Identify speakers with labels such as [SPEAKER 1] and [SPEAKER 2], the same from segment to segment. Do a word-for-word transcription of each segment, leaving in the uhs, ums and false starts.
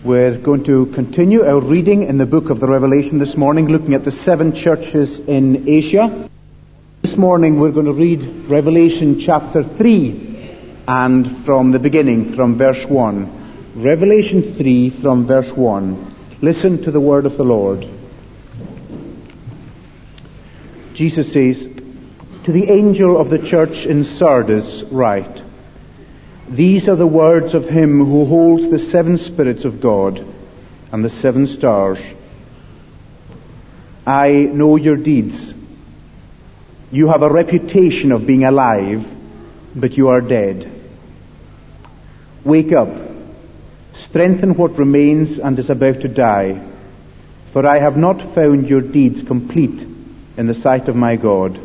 [SPEAKER 1] We're going to continue our reading in the book of the Revelation this morning, looking at the seven churches in Asia. This morning we're going to read Revelation chapter three, and from the beginning, from verse one. Revelation three from verse one. Listen to the word of the Lord. Jesus says, "To the angel of the church in Sardis write, these are the words of him who holds the seven spirits of God and the seven stars. I know your deeds. You have a reputation of being alive, but you are dead. Wake up, strengthen what remains and is about to die, for I have not found your deeds complete in the sight of my God.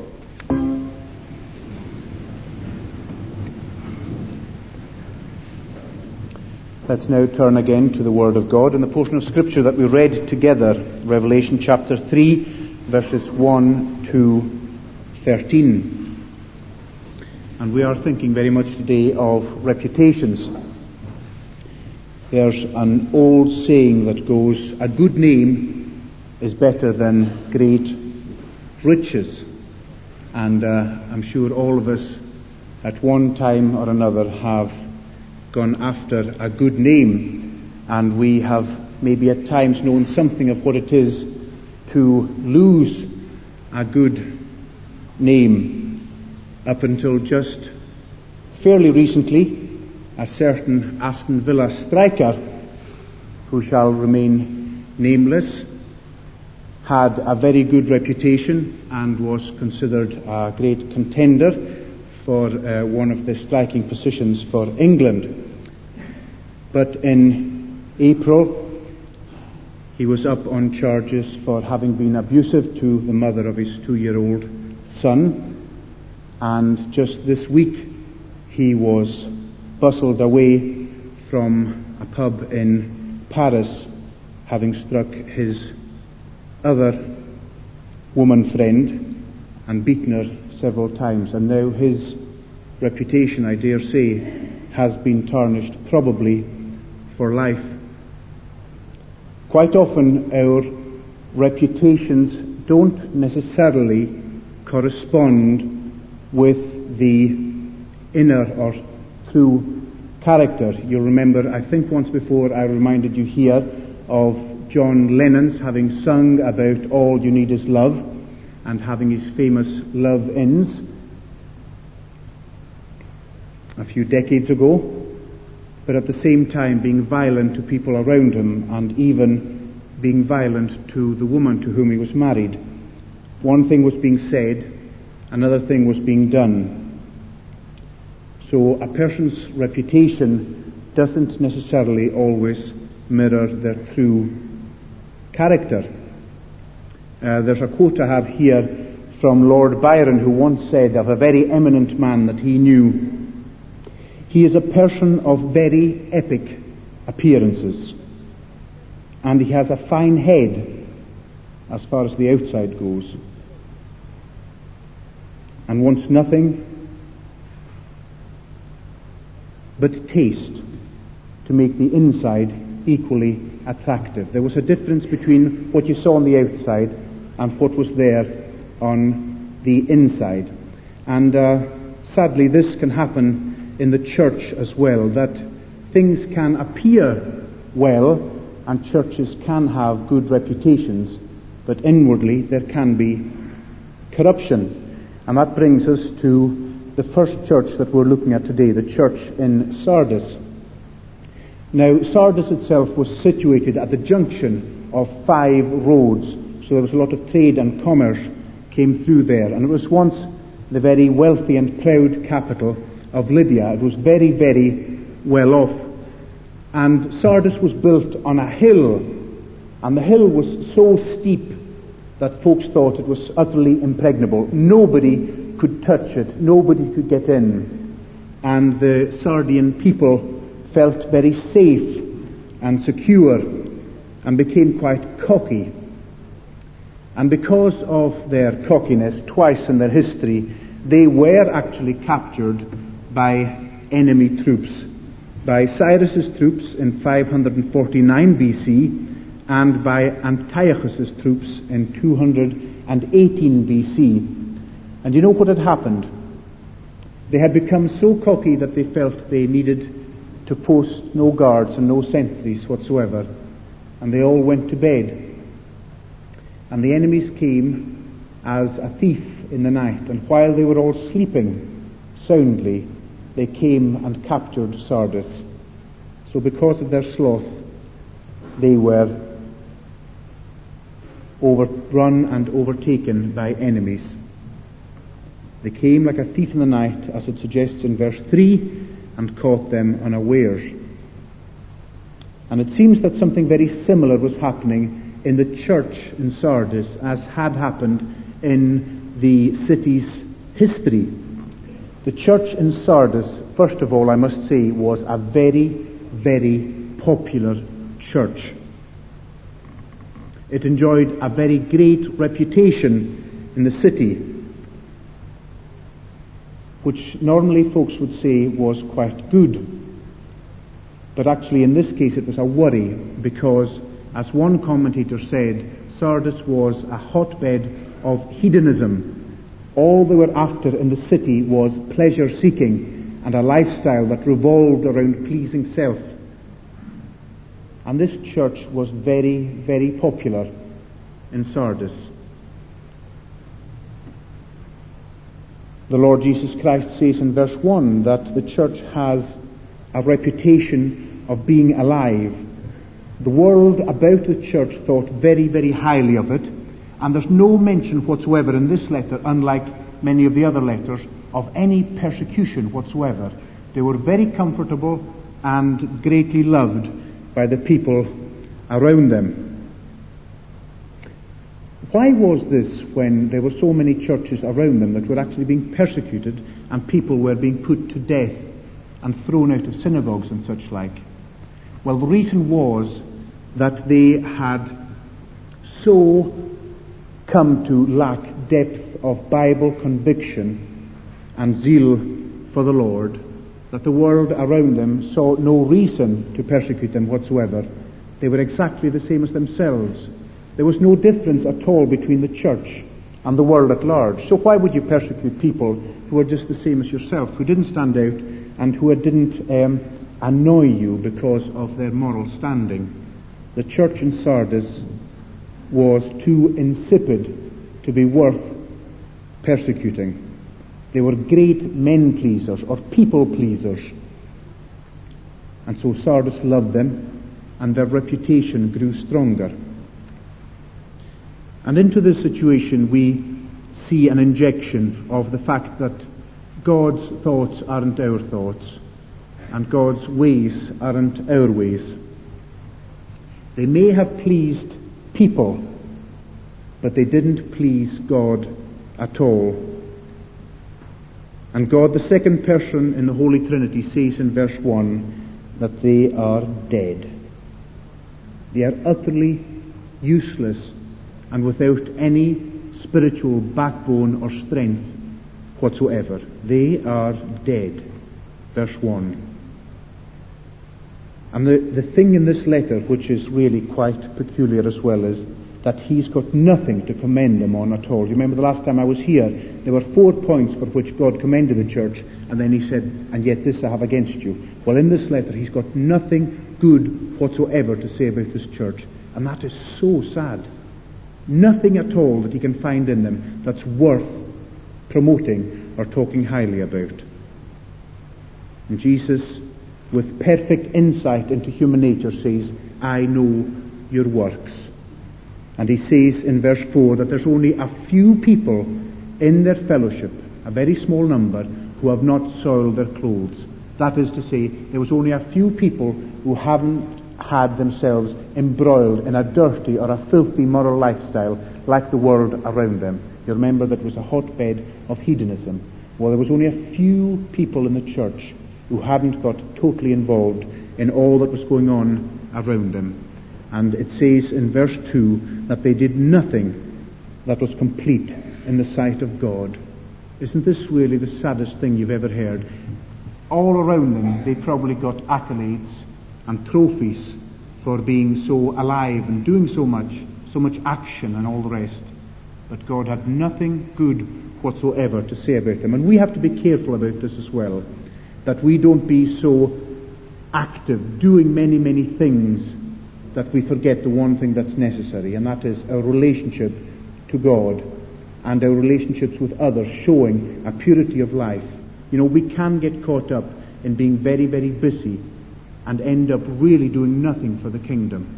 [SPEAKER 1] Let's now turn again to the Word of God and the portion of Scripture that we read together, Revelation chapter three, verses one to thirteen. And we are thinking very much today of reputations. There's an old saying that goes, a good name is better than great riches. And uh, I'm sure all of us at one time or another have gone after a good name, and we have maybe at times known something of what it is to lose a good name. Up until just fairly recently, a certain Aston Villa striker, who shall remain nameless, had a very good reputation and was considered a great contender for uh, one of the striking positions for England. But in April, he was up on charges for having been abusive to the mother of his two-year-old son. And just this week, he was bustled away from a pub in Paris, having struck his other woman friend and beaten her several times. And now his reputation, I dare say, has been tarnished, probably for life. Quite often our reputations don't necessarily correspond with the inner or true character. You'll remember, I think once before I reminded you here of John Lennon's having sung about all you need is love and having his famous love-ins a few decades ago, but at the same time being violent to people around him and even being violent to the woman to whom he was married. One thing was being said, another thing was being done. So a person's reputation doesn't necessarily always mirror their true character. Uh, there's a quote I have here from Lord Byron, who once said of a very eminent man that he knew, "He is a person of very epic appearances, and he has a fine head as far as the outside goes, and wants nothing but taste to make the inside equally attractive." There was a difference between what you saw on the outside and what was there on the inside. And uh, sadly this can happen in the church as well, that things can appear well and churches can have good reputations, but inwardly there can be corruption. And that brings us to the first church that we're looking at today, the church in Sardis. Now, Sardis itself was situated at the junction of five roads, so there was a lot of trade and commerce came through there, and it was once the very wealthy and proud capital of Lydia. It was very, very well off. And Sardis was built on a hill, and the hill was so steep that folks thought it was utterly impregnable. Nobody could touch it. Nobody could get in. And the Sardian people felt very safe and secure and became quite cocky. And because of their cockiness, twice in their history, they were actually captured by enemy troops. by Cyrus's troops in five hundred forty-nine B C and by Antiochus's troops in two hundred eighteen B C. And you know what had happened? They had become so cocky that they felt they needed to post no guards and no sentries whatsoever, and they all went to bed. And the enemies came as a thief in the night, and while they were all sleeping soundly, they came and captured Sardis. So because of their sloth, they were overrun and overtaken by enemies. They came like a thief in the night, as it suggests in verse three, and caught them unawares. And it seems that something very similar was happening in the church in Sardis as had happened in the city's history. The church in Sardis, first of all, I must say, was a very, very popular church. It enjoyed a very great reputation in the city, which normally folks would say was quite good. But actually in this case it was a worry, because as one commentator said, Sardis was a hotbed of hedonism. All they were after in the city was pleasure seeking and a lifestyle that revolved around pleasing self. And this church was very, very popular in Sardis. The Lord Jesus Christ says in verse one that the church has a reputation of being alive. The world about the church thought very, very highly of it, and there's no mention whatsoever in this letter, unlike many of the other letters, of any persecution whatsoever. They were very comfortable and greatly loved by the people around them. Why was this when there were so many churches around them that were actually being persecuted and people were being put to death and thrown out of synagogues and such like? Well, the reason was that they had so come to lack depth of Bible conviction and zeal for the Lord that the world around them saw no reason to persecute them whatsoever. They were exactly the same as themselves. There was no difference at all between the church and the world at large. So why would you persecute people who were just the same as yourself, who didn't stand out and who didn't um, annoy you because of their moral standing? The church in Sardis was too insipid to be worth persecuting. They were great men pleasers or people pleasers. And so Sardis loved them, and their reputation grew stronger. And into this situation we see an injection of the fact that God's thoughts aren't our thoughts, and God's ways aren't our ways. They may have pleased people, but they didn't please God at all. And God, the second person in the Holy Trinity, says in verse one that they are dead. They are utterly useless and without any spiritual backbone or strength whatsoever. They are dead. Verse one. And the, the thing in this letter, which is really quite peculiar as well, is that he's got nothing to commend them on at all. You remember the last time I was here, there were four points for which God commended the church, and then he said, and yet this I have against you. Well, in this letter he's got nothing good whatsoever to say about this church, and that is so sad. Nothing at all that he can find in them that's worth promoting or talking highly about. And Jesus, with perfect insight into human nature, says, I know your works. And he says in verse four that there's only a few people in their fellowship, a very small number, who have not soiled their clothes. That is to say, there was only a few people who haven't had themselves embroiled in a dirty or a filthy moral lifestyle like the world around them. You remember that it was a hotbed of hedonism. Well, there was only a few people in the church who hadn't got totally involved in all that was going on around them. And it says in verse two that they did nothing that was complete in the sight of God. Isn't this really the saddest thing you've ever heard? all around them they probably got accolades and trophies for being so alive and doing so much, so much action and all the rest. But God had nothing good whatsoever to say about them. And we have to be careful about this as well, that we don't be so active, doing many, many things, that we forget the one thing that's necessary, and that is our relationship to God and our relationships with others, showing a purity of life. You know, we can get caught up in being very, very busy and end up really doing nothing for the kingdom.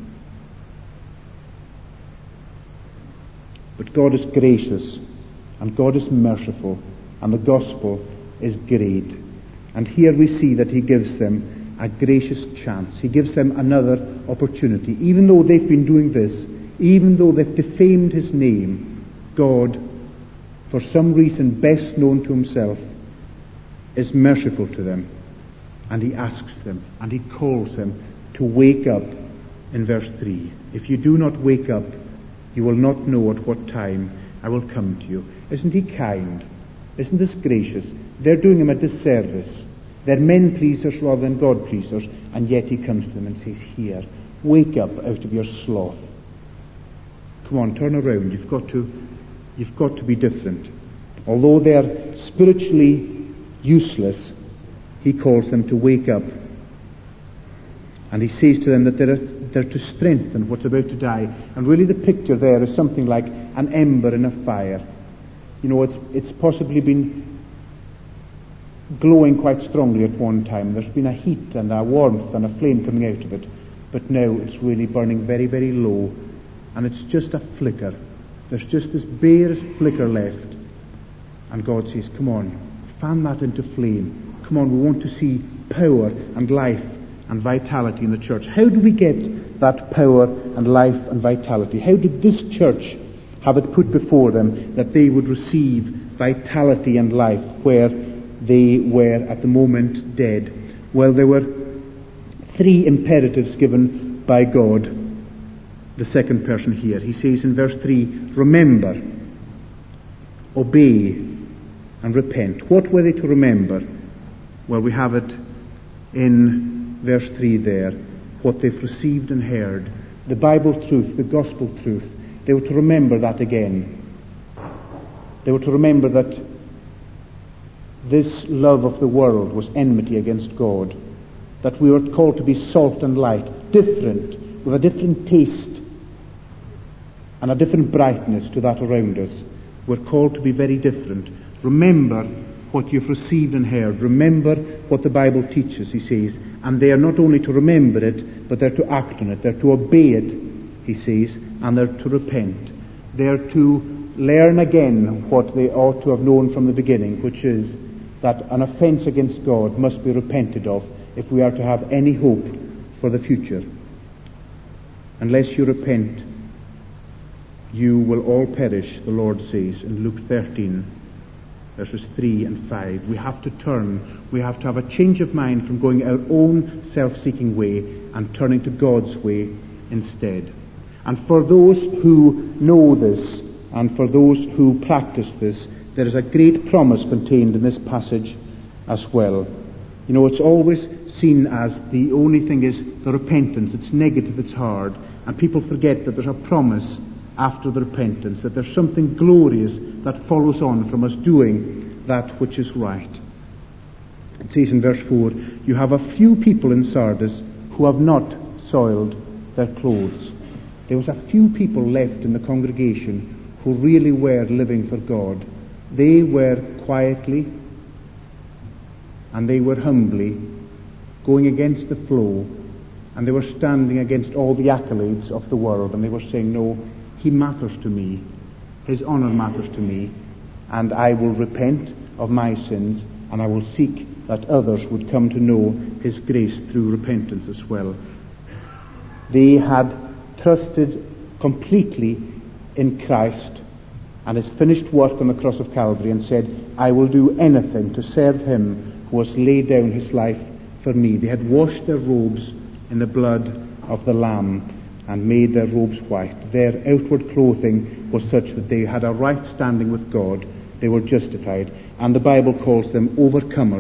[SPEAKER 1] But God is gracious, and God is merciful, and the gospel is great. And here we see that he gives them a gracious chance. He gives them another opportunity. Even though they've been doing this, even though they've defamed his name, God, for some reason best known to himself, is merciful to them. And he asks them, and he calls them to wake up in verse three. If you do not wake up, you will not know at what time I will come to you. Isn't he kind? Isn't this gracious? They're doing him a disservice. They're men pleasers rather than God pleasers, and yet he comes to them and says, here, wake up out of your sloth. Come on, turn around. You've got to, you've got to be different. Although they're spiritually useless, he calls them to wake up. And he says to them that they're, they're to strengthen what's about to die. And really the picture there is something like an ember in a fire. You know, it's, it's possibly been glowing quite strongly at one time. There's been a heat and a warmth and a flame coming out of it. But now it's really burning very, very low. And it's just a flicker. There's just this barest flicker left. And God says, come on, fan that into flame. Come on, we want to see power and life and vitality in the church. How do we get that power and life and vitality? How did this church have it put before them that they would receive vitality and life where they were at the moment dead? Well, there were three imperatives given by God, the second person here. He says in verse three, remember, obey, and repent. What were they to remember? Well, we have it in verse three there, what they've received and heard, the Bible truth, the gospel truth. They were to remember that again. They were to remember that this love of the world was enmity against God, that we were called to be salt and light, different, with a different taste and a different brightness to that around us. We're called to be very different. Remember what you've received and heard. Remember what the Bible teaches, he says. And they are not only to remember it, but they're to act on it. They're to obey it, he says, and they're to repent. They're to learn again what they ought to have known from the beginning, which is that an offence against God must be repented of if we are to have any hope for the future. Unless you repent, you will all perish, the Lord says in Luke thirteen. Verses three and five. We have to turn. We have to have a change of mind from going our own self-seeking way and turning to God's way instead. And for those who know this, and for those who practice this, there is a great promise contained in this passage as well. You know, it's always seen as the only thing is the repentance. It's negative, it's hard. And people forget that there's a promise after the repentance, that there's something glorious that follows on from us doing that which is right. It says in verse four, you have a few people in Sardis who have not soiled their clothes. There was a few people left in the congregation who really were living for God. They were quietly and they were humbly going against the flow, and they were standing against all the accolades of the world, and they were saying, no, he matters to me. His honour matters to me. And I will repent of my sins, and I will seek that others would come to know his grace through repentance as well. They had trusted completely in Christ and his finished work on the cross of Calvary, and said, I will do anything to serve him who has laid down his life for me. They had washed their robes in the blood of the Lamb and made their robes white. Their outward clothing was such that they had a right standing with God. They were justified. And the Bible calls them overcomers,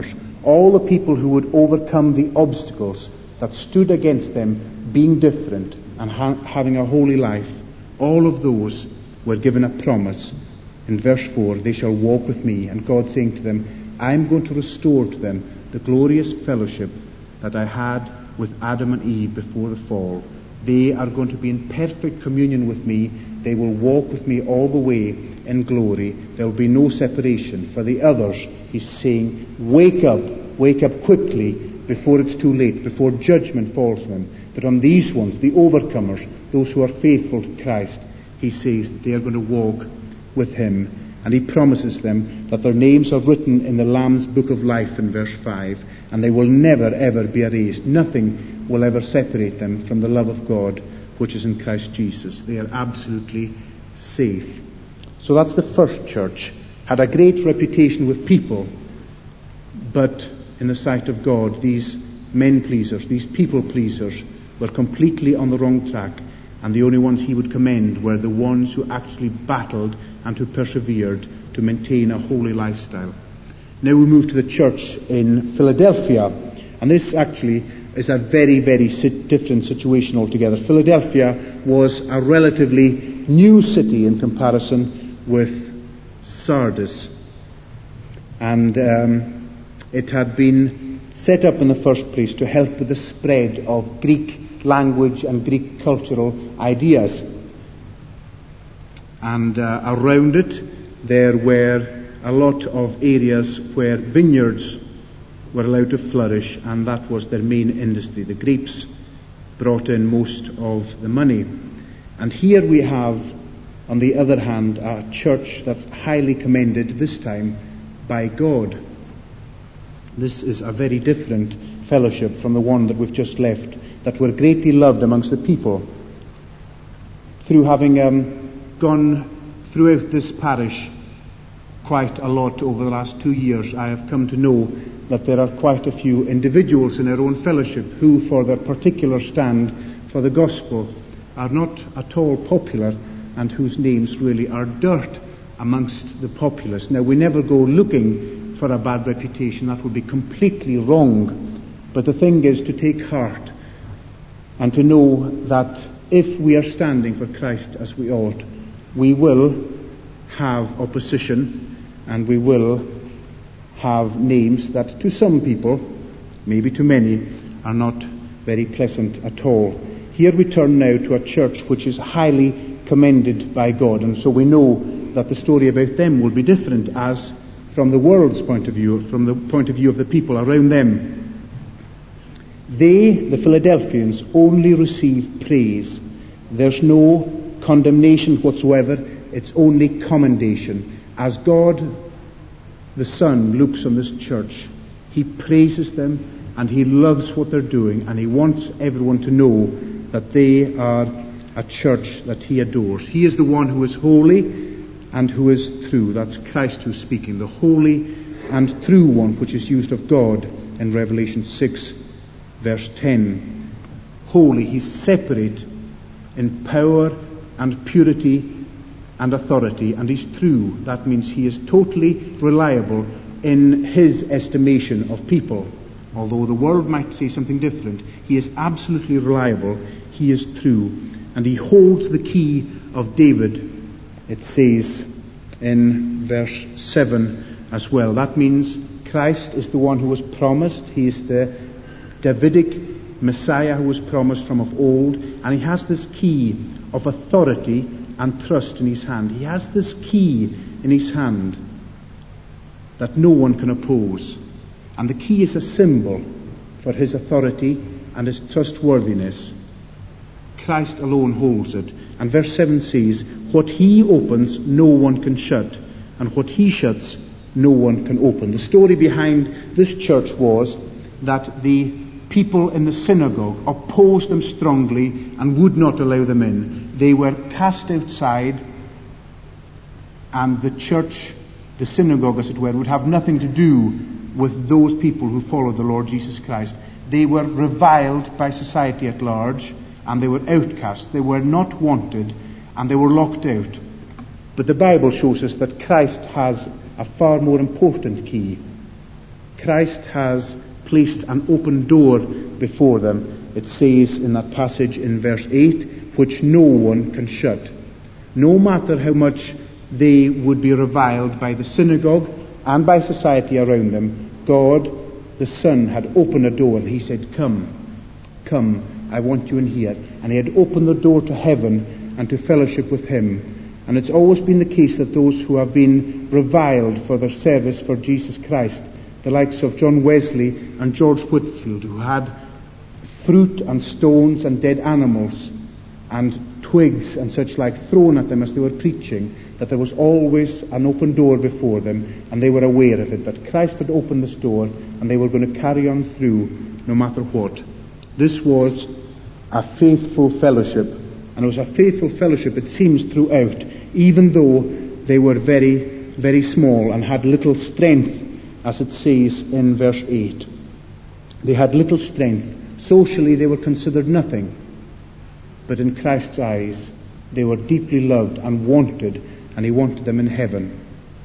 [SPEAKER 1] all the people who would overcome the obstacles that stood against them being different and ha- having a holy life, all of those were given a promise. In verse four, they shall walk with me, and God saying to them, I'm going to restore to them the glorious fellowship that I had with Adam and Eve before the fall. They are going to be in perfect communion with me. They will walk with me all the way in glory. There will be no separation. For the others, he's saying, wake up, wake up quickly before it's too late, before judgment falls on them. But on these ones, the overcomers, those who are faithful to Christ, he says that they are going to walk with him. And he promises them that their names are written in the Lamb's book of life in verse five, and they will never ever be erased. Nothing will ever separate them from the love of God which is in Christ Jesus. They are absolutely safe. So that's the first church. Had a great reputation with people, but in the sight of God, these men pleasers, these people pleasers, were completely on the wrong track, and the only ones he would commend were the ones who actually battled and who persevered to maintain a holy lifestyle. Now we move to the church in Philadelphia, and this actually is a very, very different situation altogether. Philadelphia was a relatively new city in comparison with Sardis, and um, it had been set up in the first place to help with the spread of Greek language and Greek cultural ideas. And uh, around it there were a lot of areas where vineyards were allowed to flourish, and that was their main industry. The grapes brought in most of the money. And here we have, on the other hand, a church that's highly commended, this time by God. This is a very different fellowship from the one that we've just left, that were greatly loved amongst the people. Through having um, gone throughout this parish quite a lot over the last two years, I have come to know that there are quite a few individuals in our own fellowship who, for their particular stand for the gospel, are not at all popular, and whose names really are dirt amongst the populace. Now, we never go looking for a bad reputation. That would be completely wrong. But the thing is to take heart and to know that if we are standing for Christ as we ought, we will have opposition, and we will have names that to some people, maybe to many, are not very pleasant at all. Here we turn now to a church which is highly commended by God, and so we know that the story about them will be different as from the world's point of view, from the point of view of the people around them. They, the Philadelphians, only receive praise. There's no condemnation whatsoever. It's only commendation. As God the Son looks on this church, he praises them and he loves what they're doing, and he wants everyone to know that they are a church that he adores. He is the one who is holy and who is true. That's Christ who's speaking, the holy and true one, which is used of God in Revelation six verse ten. Holy, he's separate in power and purity and authority, and he's true. That means he is totally reliable in his estimation of people. Although the world might say something different, he is absolutely reliable. He is true, and he holds the key of David, it says in verse seven as well. That means Christ is the one who was promised. He is the Davidic Messiah who was promised from of old, and he has this key of authority and trust in his hand. He has this key in his hand that no one can oppose. And the key is a symbol for his authority and his trustworthiness. Christ alone holds it. And verse seven says, what he opens, no one can shut, and what he shuts, no one can open. The story behind this church was that the people in the synagogue opposed them strongly and would not allow them in. They were cast outside, and the church, the synagogue as it were, would have nothing to do with those people who followed the Lord Jesus Christ. They were reviled by society at large, and they were outcast. They were not wanted, and they were locked out. But the Bible shows us that Christ has a far more important key. Christ has placed an open door before them. It says in that passage in verse eight, which no one can shut. No matter how much they would be reviled by the synagogue and by society around them, God, the Son, had opened a door. He said, come, come, I want you in here. And he had opened the door to heaven and to fellowship with him. And it's always been the case that those who have been reviled for their service for Jesus Christ, the likes of John Wesley and George Whitefield, who had fruit and stones and dead animals and twigs and such like thrown at them as they were preaching, that there was always an open door before them, and they were aware of it, that Christ had opened this door and they were going to carry on through no matter what. This was a faithful fellowship, and it was a faithful fellowship, it seems, throughout, even though they were very, very small and had little strength, as it says in verse eight. They had little strength. Socially they were considered nothing, but in Christ's eyes they were deeply loved and wanted, and he wanted them in heaven.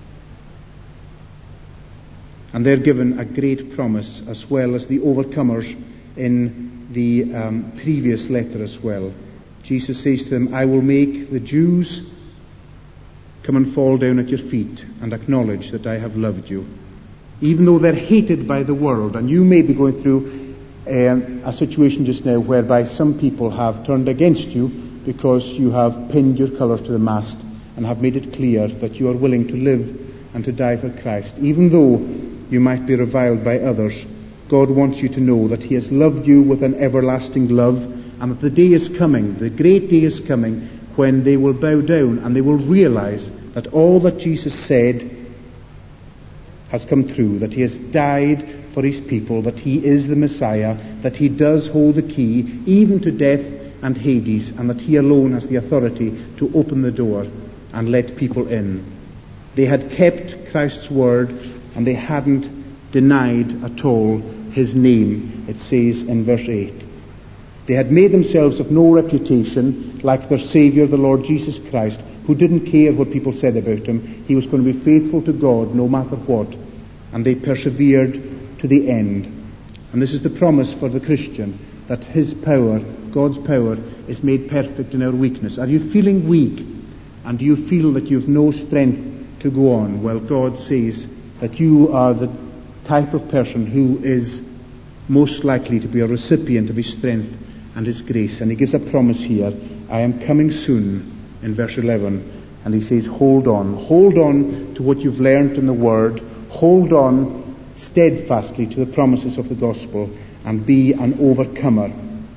[SPEAKER 1] And they're given a great promise, as well as the overcomers in the um, previous letter as well. Jesus says to them, I will make the Jews come and fall down at your feet and acknowledge that I have loved you. Even though they're hated by the world, and you may be going through um, a situation just now whereby some people have turned against you because you have pinned your colours to the mast and have made it clear that you are willing to live and to die for Christ. Even though you might be reviled by others, God wants you to know that he has loved you with an everlasting love, and that the day is coming, the great day is coming, when they will bow down and they will realize that all that Jesus said has come true, that he has died for his people, that he is the Messiah, that he does hold the key even to death and Hades, and that he alone has the authority to open the door and let people in. They had kept Christ's word, and they hadn't denied at all his name, it says in verse eight. They had made themselves of no reputation, like their Saviour, the Lord Jesus Christ, who didn't care what people said about him. He was going to be faithful to God no matter what. And they persevered to the end. And this is the promise for the Christian, that his power, God's power, is made perfect in our weakness. Are you feeling weak? And do you feel that you have no strength to go on? Well, God says that you are the type of person who is most likely to be a recipient of his strength and his grace. And he gives a promise here, I am coming soon, in verse eleven. And he says, hold on. Hold on to what you've learnt in the Word. Hold on steadfastly to the promises of the gospel, and be an overcomer.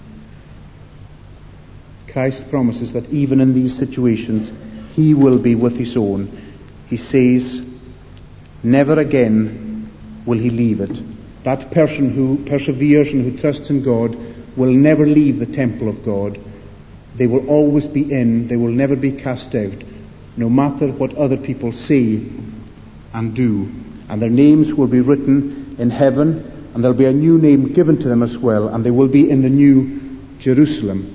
[SPEAKER 1] Christ promises that even in these situations, he will be with his own. He says, never again will he leave it. That person who perseveres and who trusts in God will never leave the temple of God. They will always be in. They will never be cast out, no matter what other people say and do. And their names will be written in heaven, and there'll be a new name given to them as well, and they will be in the new Jerusalem.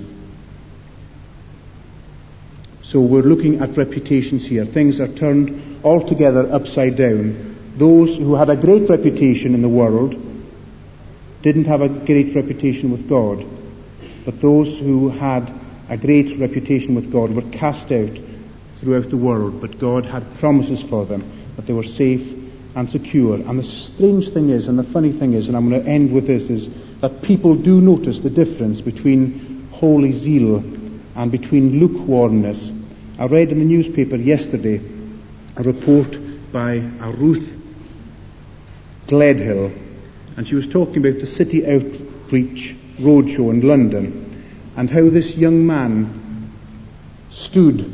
[SPEAKER 1] So we're looking at reputations here. Things are turned altogether upside down. Those who had a great reputation in the world didn't have a great reputation with God. But those who had a great reputation with God were cast out throughout the world. But God had promises for them, that they were safe and secure. And the strange thing is, and the funny thing is, and I'm going to end with this, is that people do notice the difference between holy zeal and between lukewarmness. I read in the newspaper yesterday a report by a Ruth Gledhill, and she was talking about the City Outreach Roadshow in London, and how this young man stood,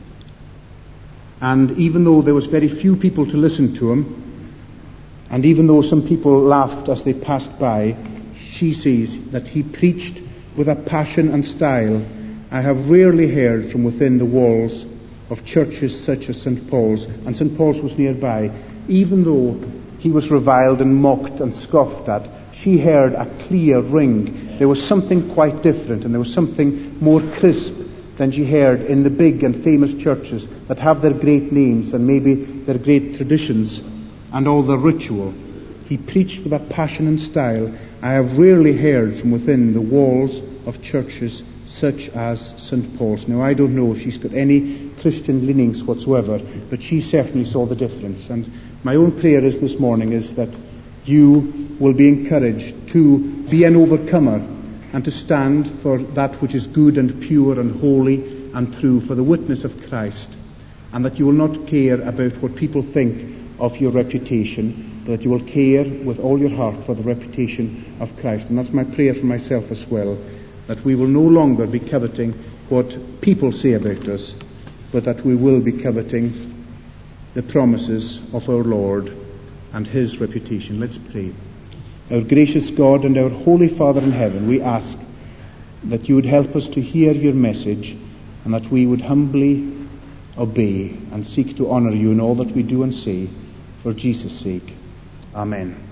[SPEAKER 1] and even though there was very few people to listen to him, and even though some people laughed as they passed by, she says that he preached with a passion and style I have rarely heard from within the walls of churches such as Saint Paul's, and Saint Paul's was nearby. Even though he was reviled and mocked and scoffed at, she heard a clear ring. There was something quite different, and there was something more crisp than she heard in the big and famous churches that have their great names and maybe their great traditions and all the ritual. He preached with a passion and style I have rarely heard from within the walls of churches such as Saint Paul's. Now, I don't know if she's got any Christian leanings whatsoever, but she certainly saw the difference. And my own prayer is this morning is that you will be encouraged to be an overcomer and to stand for that which is good and pure and holy and true, for the witness of Christ, and that you will not care about what people think of your reputation, but that you will care with all your heart for the reputation of Christ. And that's my prayer for myself as well, that we will no longer be coveting what people say about us, but that we will be coveting the promises of our Lord and His reputation. Let's pray. Our gracious God and our Holy Father in heaven, we ask that you would help us to hear your message, and that we would humbly obey and seek to honour you in all that we do and say, for Jesus' sake. Amen.